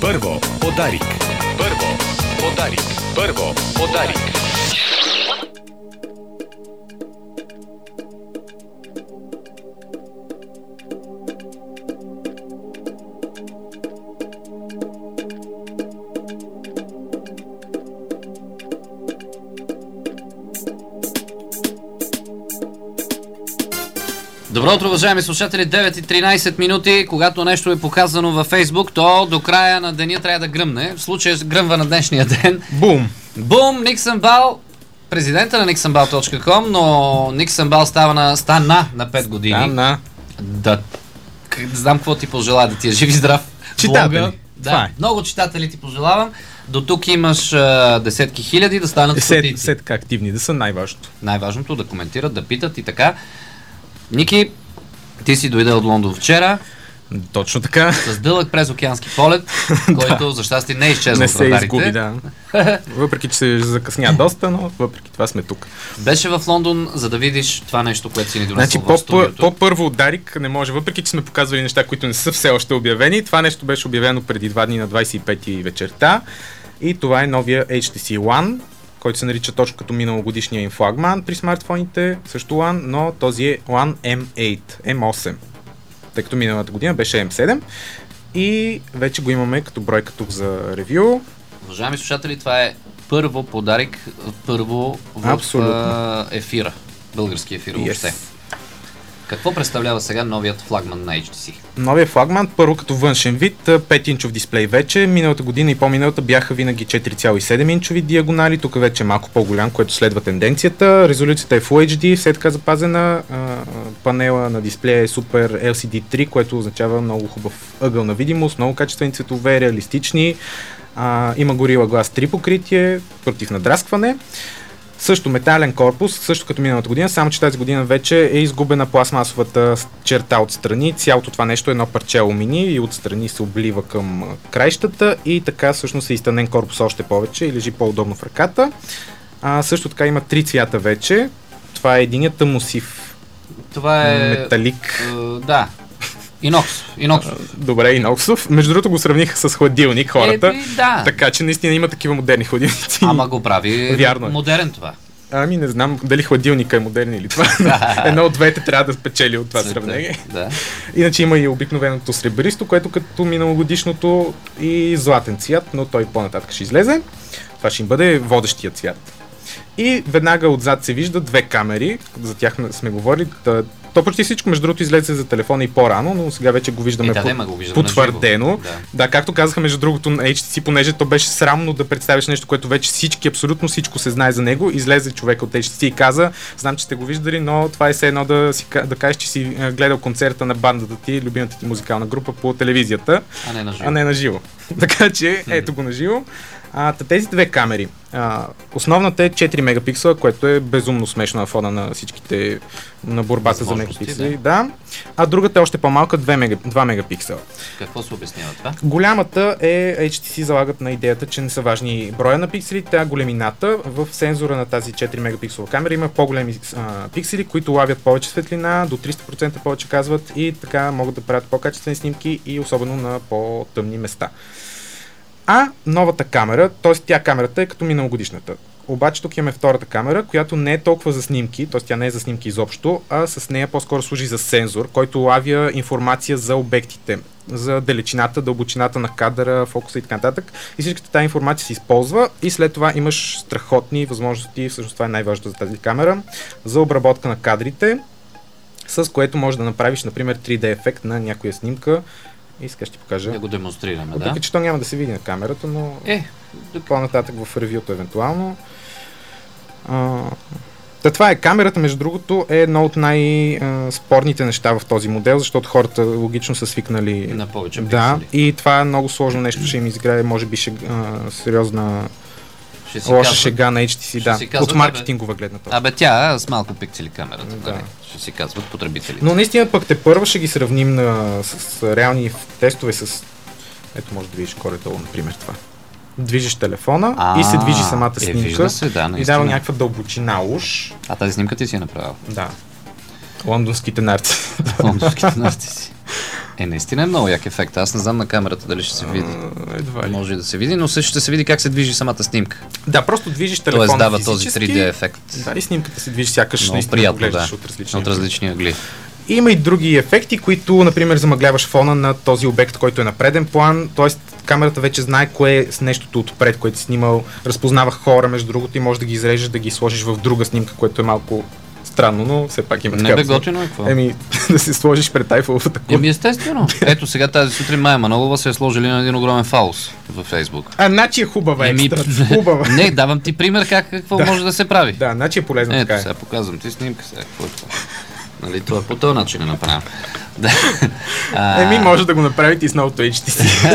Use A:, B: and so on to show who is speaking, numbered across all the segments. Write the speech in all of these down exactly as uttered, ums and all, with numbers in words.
A: Първо подарик. Първо подарик. Първо подарик.
B: Добро утро, уважаеми слушатели, девет и тринайсет минути, когато нещо е показано във Фейсбук, то до края на деня трябва да гръмне. В случая гръмва на днешния ден.
C: Бум!
B: Бум! Ник Самбал, президента на ник самбал точка ком, но Ник Самбал става на, стана на пет години.
C: Стана.
B: Да. Да знам какво ти пожелая, да ти е жив и здрав.
C: Читатели.
B: Блога.
C: Това
B: Да,
C: е.
B: много читатели ти пожелавам. До тук имаш а, десетки хиляди да станат стотици.
C: Десетка активни да са най-важното.
B: Най-важното да коментират, да питат и така. Ники, ти си дойде от Лондон вчера
C: Точно така.
B: с дълъг през океански полет, който за щастие не е изчезнал
C: Не
B: от
C: се
B: радарите.
C: изгуби, да. Въпреки, че се закъсня доста, но въпреки това сме тук.
B: Беше в Лондон, за да видиш това нещо, което си ни донесъл
C: Значи,
B: в
C: по-
B: студиото.
C: по-първо от Дарик не може, въпреки че сме показвали неща, които не са все още обявени. Това нещо беше обявено преди два дни на двайсет и пети вечерта. И това е новия Ейч Ти Си One, който се нарича точно като миналогодишния им флагман при смартфоните, също One, но този е One Ем осем, Ем осем, тъй като миналата година беше Ем седем и вече го имаме като бройка тук за ревю.
B: Уважаеми слушатели, това е първо подарик, първо в
C: Абсолютно.
B: а, ефира, български ефир въобще.
C: Yes.
B: Какво представлява сега новият флагман на Ейч Ти Си?
C: Новия флагман, първо като външен вид, пет инчов дисплей вече, миналата година и по-миналата бяха винаги четири цяло и седем инчови диагонали, тук вече е малко по-голям, което следва тенденцията. Резолюцията е Фул Ейч Ди, все така запазена, панела на дисплея е супер Ел Си Ди три, което означава много хубав ъгъл на видимост, много качествени цветове, реалистични, а, има Gorilla Glass три покритие, против надраскване. Също метален корпус, също като миналата година, само че тази година вече е изгубена пластмасовата черта отстрани. Цялото това нещо е едно парче алумини и отстрани се облива към краищата и така всъщност е изтънен корпус още повече и лежи по-удобно в ръката. А, също така има три цвята вече. Това е единият тъмносив
B: Това е...
C: металик.
B: а, да. Инокс. Инокс.
C: Добре, иноксов. Между другото го сравниха с хладилник хората.
B: Е, да.
C: Така че наистина има такива модерни хладилници.
B: Ама го прави
C: Вярно е.
B: модерен това.
C: Ами не знам дали хладилника е модерен или това. Едно от двете трябва да спечели от това
B: Света.
C: сравнение.
B: Да.
C: Иначе има и обикновеното сребристо, което като миналогодишното и златен цвят, но той по-нататък ще излезе. Това ще им бъде водещия цвят. И веднага отзад се вижда две камери, за тях сме говорили. То почти всичко, между другото, излезе за телефона и по-рано, но сега вече го виждаме
B: Е, да,
C: по-
B: да, ма го виждаме
C: потвърдено.
B: на живо. Да.
C: Да, както казаха, между другото, на Ейч Ти Си, понеже то беше срамно да представиш нещо, което вече всички, абсолютно всичко се знае за него. Излезе човек от Ейч Ти Си и каза, знам, че сте го виждали, но това е все едно да, си, да кажеш, че си а, гледал концерта на бандата ти, любимата ти музикална група по телевизията,
B: А не на живо.
C: а не на живо. Така че, ето го на живо. А, тези две камери. А, основната е четири мегапиксела, което е безумно смешно на фона на всичките, на борбата за
B: Възможности,
C: мегапиксели. Да. А другата е още по-малка, два мегапиксела.
B: Какво се обяснява това?
C: Голямата е, Ейч Ти Си залагат на идеята, че не са важни броя на пикселите, а големината. В сензора на тази четири мегапиксела камера има по-големи а, пиксели, които лавят повече светлина, до триста процента повече казват и така могат да правят по-качествени снимки и особено на по-тъмни места. А новата камера, т.е. тя камерата е като миналогодишната. Обаче тук имаме втората камера, която не е толкова за снимки, т.е. тя не е за снимки изобщо, а с нея по-скоро служи за сензор, който лавя информация за обектите, за далечината, дълбочината на кадъра, фокуса и така нататък. И всичката тази информация се използва и след това имаш страхотни възможности, всъщност това е най-важното за тази камера, за обработка на кадрите, с което можеш да направиш, например, три Ди ефект на някоя снимка. И сега ще ти покажа.
B: Да го демонстрираме, да.
C: Въпреки че то няма да се види на камерата, но
B: Е,
C: по-нататък в ревюто евентуално. А, да, това е камерата, между другото, е едно от най-спорните неща в този модел, защото хората логично са свикнали.
B: на повече
C: Да,
B: пиксели.
C: и това е много сложно нещо, ще им изиграе, може би, шег, а, сериозна
B: Ще си
C: лоша
B: казват-
C: шега на Ейч Ти Си,
B: ще
C: да,
B: си казват,
C: от маркетингова гледна точка.
B: Абе тя с малко пиксели камерата,
C: Да.
B: да. Ще си казват потребителите.
C: Но наистина пък те първо ще ги сравним на, с, с реални тестове с... Ето може да видиш горе-долу, например, това. Движиш телефона
B: А,
C: и се движи самата
B: е,
C: снимка
B: вижда се, да,
C: и
B: наистина.
C: дава някаква дълбочина уж.
B: А тази снимка ти си я направил.
C: Да. Лондонските нарци.
B: Лондонските нарциси. Е, наистина е много як ефект. Аз не знам на камерата дали ще се види.
C: А, едва ли.
B: Може и да се види, но също ще се види как се движи самата снимка.
C: Да, просто движиш телефона
B: Тоест дава
C: физически.
B: този три Д ефект.
C: Да, и снимката се движи сякаш
B: Много
C: наистина
B: приятно,
C: поглеждаш
B: да.
C: от различни
B: От различни ъгли.
C: Има и други ефекти, които, например, замъгляваш фона на този обект, който е на преден план, т.е. камерата вече знае кое е с нещото отпред, което си снимал, разпознава хора, между другото, и може да ги изрежеш, да ги сложиш в друга снимка, което е малко странно, но все пак има
B: Не
C: така.
B: бе, готино е какво?
C: Еми, да се сложиш пред айфоновата кула.
B: Еми естествено. Ето сега тази сутрин Майя Манолова се е сложили на един огромен фаус във Фейсбук.
C: А, значи е хубава
B: Еми,
C: екстра. Хубава.
B: Не, давам ти пример как какво
C: Да.
B: може да се прави.
C: Да, значи е полезно
B: Ето,
C: така е.
B: сега показвам ти снимка сега. Какво е това? Нали, това по този начин е направено. Да. А,
C: Еми, може да го направите и с новото Ейч Ти Си.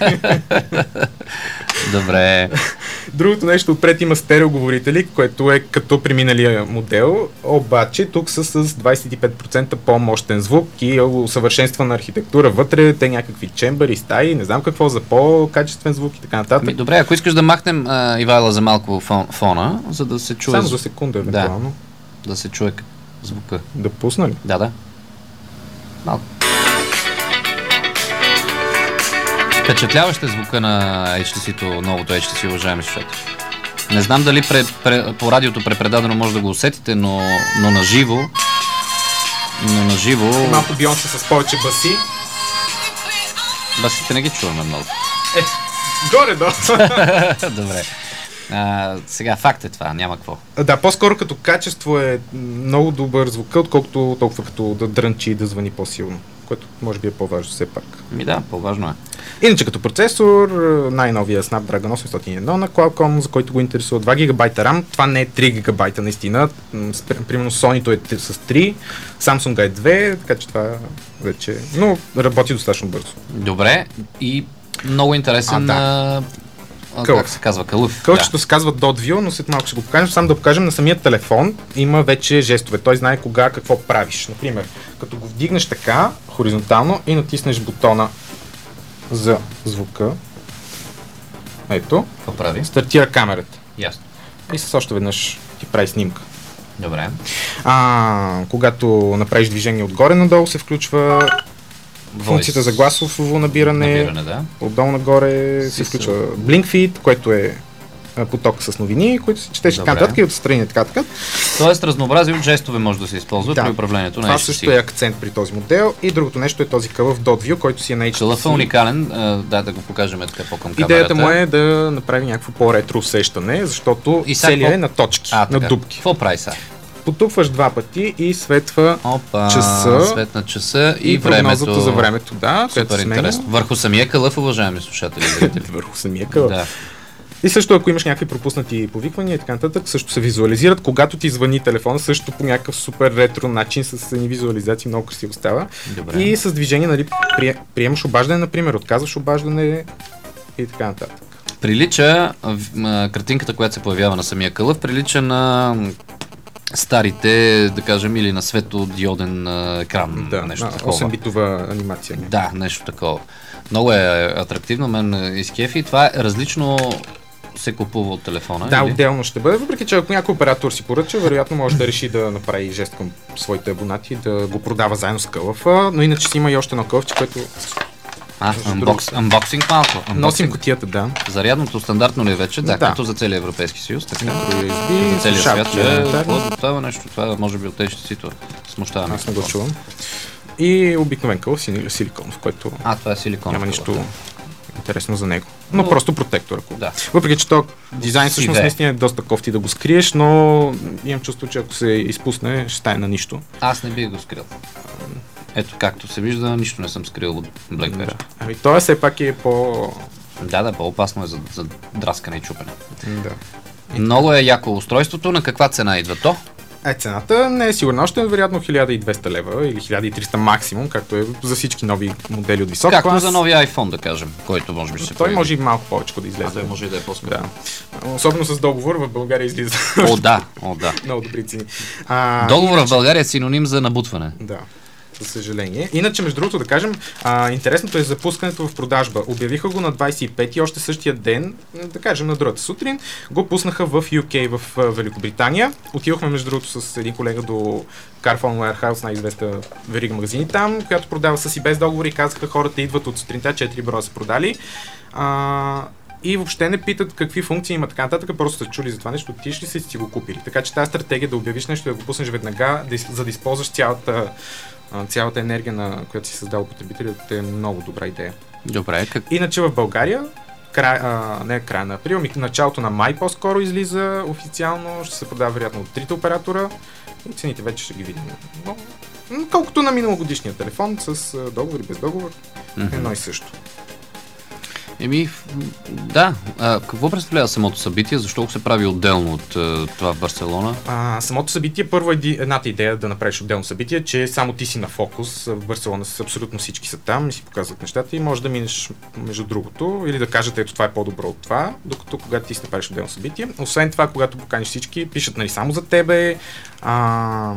B: Добре.
C: Другото нещо, отпред има стереоговорители, което е като при миналия модел, обаче тук са с двадесет и пет процента по-мощен звук и усъвършенствана архитектура вътре, те някакви чембъри, стаи, не знам какво, за по-качествен звук и така нататък.
B: Ми, добре, ако искаш да махнем а, Ивайла за малко фон, фона, за да се чуе,
C: Само за секунда, евентуално.
B: да се чуе звука.
C: Да пусна ли?
B: Да, да. Малко. Впечатляващ е звука на Ейч Ти Си-то, новото Ейч Ти Си, уважаеми слушатели. Не знам дали пре, пре, по радиото препредадено може да го усетите, но, но на живо, но на живо,
C: И малко Бионсе с повече баси.
B: басите не ги чуваме много.
C: Е, горе-долу.
B: Добре. А, сега факт е това, няма какво.
C: Да, по-скоро като качество е много добър звука, отколкото толкова като да дрънчи и да звъни по-силно, което може би е по-важно все пак.
B: Ми да, по-важно е.
C: Иначе като процесор, най-новия Snapdragon осемстотин и едно на Qualcomm, за който го интересува два гигабайта RAM. Това не е три гигабайта наистина. М, с- Примерно Sony-то е т- с три, Samsung е две, така че това вече... Но работи достатъчно бързо.
B: Добре, и много интересен,
C: А, да.
B: а, а,
C: Кълъв.
B: как се казва, кълъв.
C: Кълчето се казва Dot View, но след малко ще го покажем. Само да покажем на самия телефон има вече жестове. Той знае кога какво правиш. Например, като го вдигнеш така, хоризонтално и натиснеш бутона за звука. Ето,
B: Какво прави?
C: стартира камерата.
B: Ясно.
C: И с още веднъж ти прави снимка.
B: Добре.
C: А, когато направиш движение отгоре надолу, се включва функцията за гласово набиране.
B: Набиране, да.
C: Отдолу нагоре се
B: Си
C: включва Blink Feed, което е а, поток с новини, които се четеш така
B: Добре.
C: нататък и отстрани така така.
B: Тоест разнообразие от жестове може да се използва
C: Да.
B: при управлението на
C: Това
B: Ейч Ти Си.
C: също е акцент при този модел. И другото нещо е този кълъв Dot View, който си е на Ейч Ти Си.
B: Кълъфът е уникален, а, да, да го покажем така по-към камерата.
C: Идеята му е да направи някакво по-ретро усещане, защото
B: И сега
C: целият
B: какво-
C: е на точки,
B: а,
C: на
B: така.
C: дупки.
B: Какво прави сега?
C: Потупваш два пъти и светва
B: Опа,
C: часа
B: свет на часа и,
C: и, прогнозата
B: времето.
C: за времето. Да, което
B: Супер
C: се сменя.
B: интересно. Върху самия кълъф, уважаеми слушатели и зрители.
C: Върху самия кълъв.
B: Да.
C: И също, ако имаш някакви пропуснати повиквания и така нататък, също се визуализират. Когато ти звъни телефона, също по някакъв супер ретро начин с едни визуализации, много красиво става.
B: Добре.
C: И с движение, нали, прие, приемаш обаждане, например, отказваш обаждане и така нататък.
B: Прилича, в- м, картинката, която се появява на самия кълъв, прилича на м, старите, да кажем, или на светодиоден а, екран.
C: Да,
B: нещо
C: на
B: такова.
C: осем-битова анимация.
B: Да, нещо такова. Много е атрактивно, мен изкефи. Това е различно се купува от телефона.
C: Да,
B: или?
C: отделно ще бъде, въпреки че ако някой оператор си поръча, вероятно може да реши да направи жест към своите абонати, да го продава заедно с кълъфа, но иначе си има и още едно кълъфче, което
B: А,
C: Между
B: анбокс, анбоксинг малко.
C: носим
B: Анбоксинг.
C: кутията, да.
B: Зарядното стандартно ли е вече? Да,
C: Да.
B: като за целия Европейски съюз. Така.
C: Micro ю ес би,
B: За целия
C: слушалки,
B: свят, че
C: елементарно.
B: какво да това нещо, това може би от Ейч Ти Си-то. Смущаваме.
C: Аз не го чувам. И обикновен кълъв сили- силиконов, което
B: А, това е силикон.
C: няма нищо интересно за него. Но,
B: Но-
C: просто протектор. Ако...
B: Да.
C: Въпреки че то дизайн всъщност
B: Сиве.
C: наистина е доста кофти да го скриеш, но имам чувство, че ако се изпусне, ще стане на нищо.
B: Аз не бих го скрил. Ето, както се вижда, нищо не съм скрил от BlackBerry.
C: Да. Ами той все пак е по...
B: Да, да, по-опасно е за, за драскане и чупене.
C: Да.
B: Много е яко устройството. На каква цена идва то?
C: Е, цената не е сигурна. Още е вероятно хиляда и двеста лева или хиляда и триста максимум, както е за всички нови модели от висок
B: Както
C: клас.
B: за новия iPhone, да кажем, който може би ще се
C: Той
B: появи.
C: може и малко повече да излезе.
B: А, той може и да е по-скъп.
C: Да. Особено с договор в България излиза
B: О, да, о, да.
C: много добри цени. А,
B: Договора в България е синоним за набутване.
C: Да. за съжаление. Иначе, между другото, да кажем, а, интересното е запускането в продажба. Обявиха го на двадесет и пети и още същия ден, да кажем на другата сутрин, го пуснаха в Ю Кей, в Великобритания. Отидохме, между другото, с един колега до Carphone Warehouse, най-известна верига магазини там, която продава с и без договори и казаха, хората идват от сутринта, четири броя са продали. А, и въобще не питат какви функции има така нататък, просто са чули за това нещо, отиш ли си си го купили. Така че тази стратегия да обявиш нещо, да го пуснеш веднага, да, за да използваш цялата, цялата енергия, на която си създал потребителят, е много добра идея.
B: Добре, как...
C: Иначе в България, край, а, не края на април, ми началото на май по-скоро излиза официално, ще се продава вероятно от трите оператора и цените вече ще ги видим. Но, колкото на миналогодишния телефон, с договор и без договор, mm-hmm. едно и също.
B: Еми, да. А, какво представлява самото събитие? Защо го се прави отделно от а, това в Барселона?
C: А, самото събитие, първо е едната идея да направиш отделно събитие, че само ти си на фокус. В Барселона с абсолютно всички са там и си показват нещата и може да минеш между другото или да кажете, ето това е по-добро от това, докато когато ти си направиш отделно събитие. Освен това, когато поканиш всички, пишат нали само за тебе. А...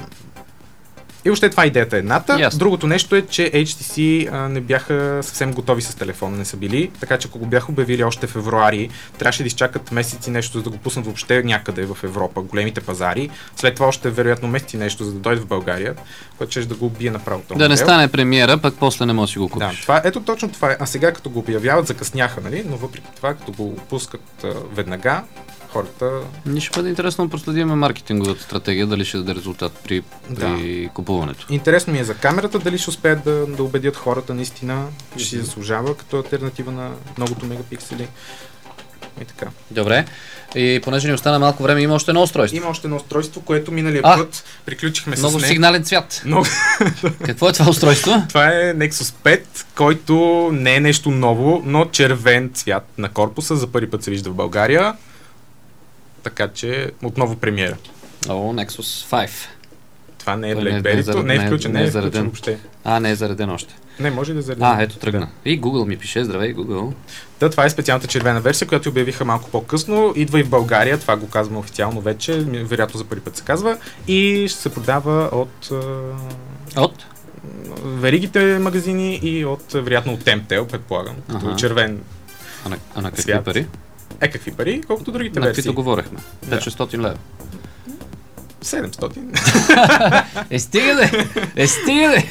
C: И още това идеята е едната. Yes. Другото нещо е, че Ейч Ти Си а, не бяха съвсем готови с телефона, не са били, така че ако го бяха обявили още в февруари, трябваше да изчакат месеци нещо, за да го пуснат въобще някъде в Европа, големите пазари. След това още вероятно месеци нещо, за да дойде в България, което ще да го убие направо.
B: Да модел. Не стане премиера, пък после не може да си го купиш.
C: Да, това, ето точно това е. А сега като го обявяват, закъсняха, нали? Но въпреки това, като го пускат а, веднага, хората...
B: Ни ще бъде интересно да проследим маркетинговата стратегия, дали ще даде резултат при,
C: да.
B: при купуването.
C: Интересно ми е за камерата, дали ще успеят да, да убедят хората наистина, че си заслужава като алтернатива на многото мегапиксели. И така.
B: Добре. И понеже ни остана малко време, има още едно устройство.
C: Има още едно устройство, което миналия а, път приключихме с
B: много
C: него.
B: сигнален цвят.
C: Много...
B: Какво е това устройство?
C: Това е Nexus пет, който не е нещо ново, но червен цвят на корпуса. За първи път се вижда в България. Така че отново премиера.
B: О, Nexus пет.
C: Това не е BlackBerry-то, не, не, не е включен, не, не е включен въобще.
B: А, не е зареден още.
C: Не, може да е зареден.
B: А, ето тръгна. Да. И Google ми пише, здравей Google.
C: Да, това е специалната червена версия, която обявиха малко по-късно. Идва и в България, това го казваме официално вече, вероятно за първи път се казва. И ще се продава от...
B: От?
C: Веригите магазини и от, вероятно, от Темтел, предполагам. Като ага. червен
B: А на, а на какви
C: цвят.
B: пари?
C: Е, какви пари? Колкото другите
B: на
C: версии.
B: На каквито говорехме. пет-шестстотин лева.
C: седемстотин.
B: Е, стига де! Е, стига де!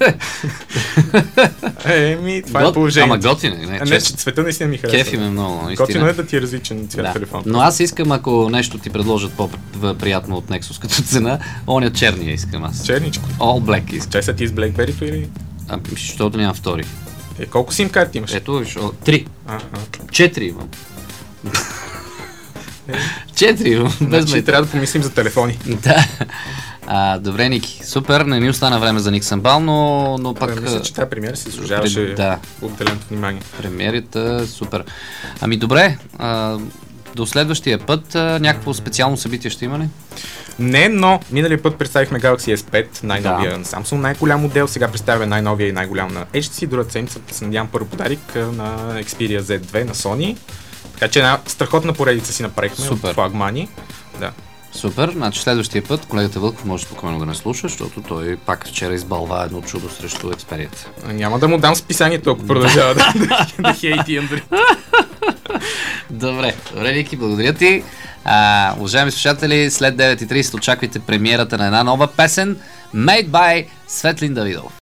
C: Еми, това Гот... е положението.
B: Ама готино. Не,
C: не, че цвета наистина ми харесва.
B: Кефи ме много, наистина.
C: Готино е да ти е различен цвят
B: да.
C: телефон.
B: Но аз искам, ако нещо ти предложат по-приятно от Nexus като цена, оня черния искам аз.
C: Черничко?
B: All black искам.
C: Чай са ти с BlackBerry-то или?
B: А, защото нямам втори.
C: Е, колко сим карти имаш?
B: Ето, три.
C: Ага.
B: Четири имам. Четири имам.
C: Значи трябва да помислим за телефони.
B: Да. А, добре, Ники. Супер. Не ни остана време за Ник Самбал, но, но пак...
C: Да, мисля, че тази премиера се служаваше
B: да.
C: отделеното внимание.
B: Премиерата, супер. Ами добре, а, до следващия път а, някакво специално събитие ще има ли?
C: Не, но миналия път представихме Galaxy Ес пет, най-новия да. на Samsung, най-голям модел. Сега представяме най-новия и най-голям на Ейч Ти Си. Другата седмица се надявам първо подарик на Xperia зет две на Sony. Така че една страхотна поредица си направихме
B: Супер.
C: от флагмани. Да.
B: Супер, значи следващия път колегата Вълков може спокойно да не слуша, защото той пак вчера избалва едно чудо срещу Xperia.
C: Няма да му дам списанието, ако продължава да, да, да хейти Android.
B: Добре, добре, Ники, благодаря ти. А, уважаеми слушатели, след девет и трийсет очаквайте премиерата на една нова песен Made by Светлин Давидов.